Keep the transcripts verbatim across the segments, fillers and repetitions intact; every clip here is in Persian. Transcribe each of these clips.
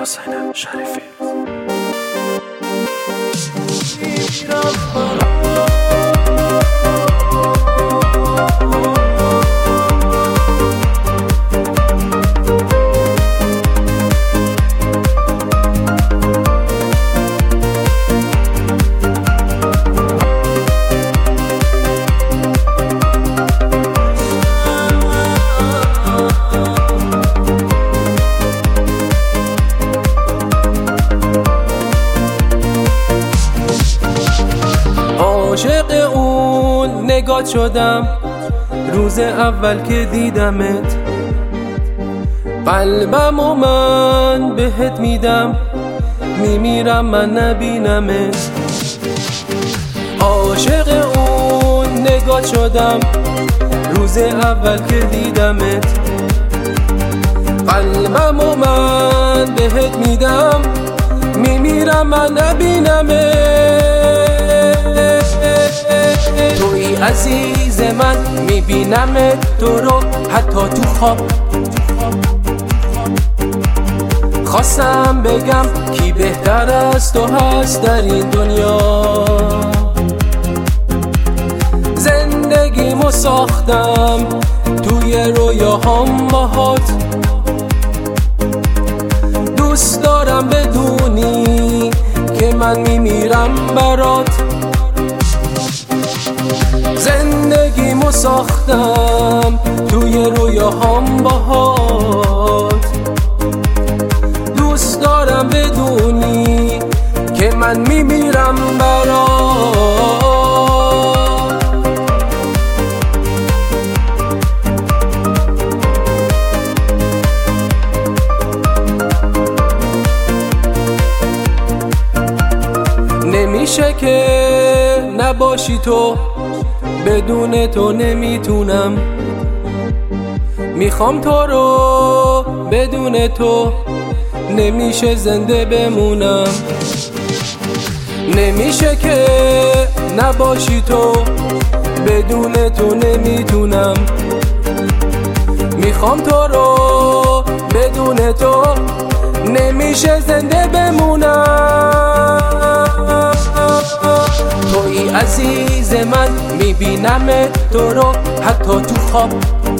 حسین شریفی. عاشق اون نگات شدم روز اول که دیدمت، قلبم و من بهت میدم، میمیرم من نبینمت. عاشق اون نگات شدم روز اول که دیدمت، قلبم و من بهت میدم، میمیرم من نبینمت. توی عزیز من میبینمت تو رو حتی تو خواب، خواستم بگم کی بهتر از تو هست در این دنیا. زندگیمو ساختم توی رویاهام باهات، دوست دارم بدونی که من میمیرم برات. زندگیمو ساختم توی رویاهام باهات، دوست دارم بدونی که من میمیرم برات. نمیشه که نباشی تو، بدون تو نمیتونم. میخوام تو رو، بدون تو نمیشه زنده بمونم. نمیشه که نباشی تو، بدون تو نمیتونم. میخوام تو رو، بدون تو نمیشه زنده بمونم. توی عزیز من میبینمت تو رو حتی تو خواب،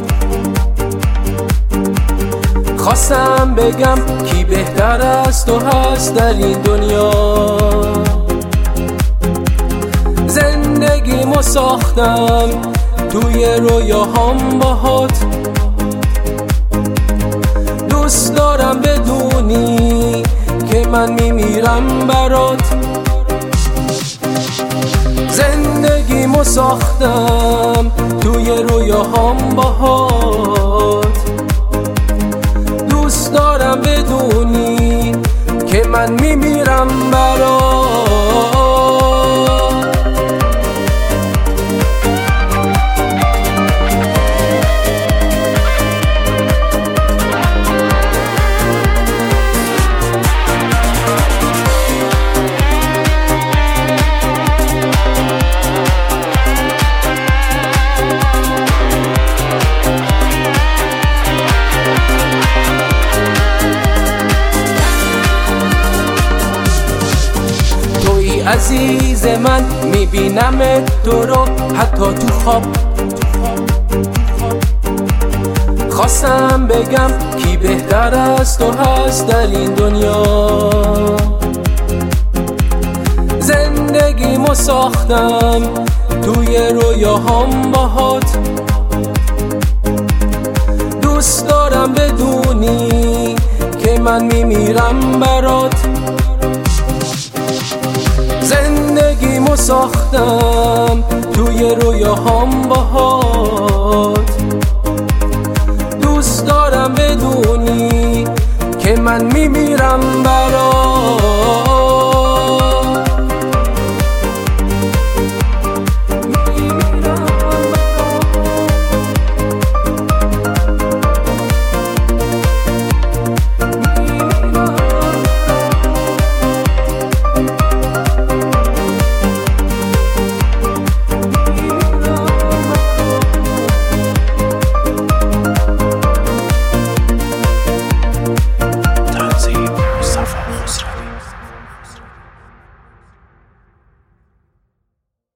خواستم بگم کی بهتر از تو هست در این دنیا. زندگیمو ساختم توی رویاهام باهات، دوست دارم بدونی که من میمیرم برات. زندگیمو ساختم توی رویاهام باهات، دوست دارم بدونی که من میمیرم برات. عزیز من میبینمت تو رو حتی تو خواب، خواستم بگم کی بهتر از تو هست در این دنیا. زندگیمو ساختم توی رویاهام باهات، دوست دارم بدونی که من میمیرم برات. زندگیمو ساختم توی رویاهام باهات، دوست دارم بدونی که من میمیرم برات.